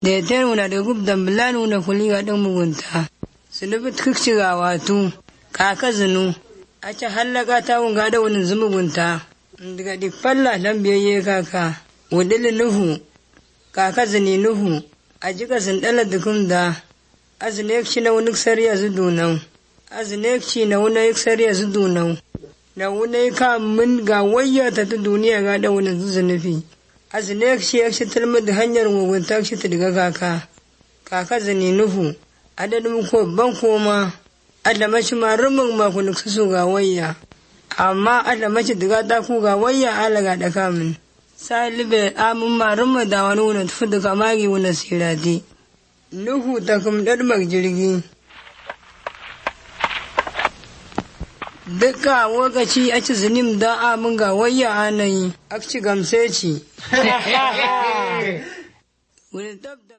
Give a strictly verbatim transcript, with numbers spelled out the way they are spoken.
da ya tayar wuna da gub da bilani wuna kuli ga ɗan mugunta su nufi tukci ga watu kaka zinu a ci hallaka ta wunga da wani zumugunta daga dik falla dan biyayye kaka wudili nuhu kaka zini nuhu a jika zin ɗala dukum da azine ci na wani sariya zu dunau azine ci na wani sariya zu dunau na wani ka min ga wayya ta ta duniya ga da wani zunufi azine ci ya ci tilmi da hanyar mugunta ci ta daga kaka kaka zini nuhu adadin ko ban koma adamaci ma rumin makunik su ga wayya amma adamaci daga ta ku ga wayya alaga da kamun sai libe amun ma rumin da wani wani tufu daga magi wani sirati nuhu ta kuma ɗarmar jirgi duka lokaci a ci zinim da amin ga wayya anayi a ci gamse ci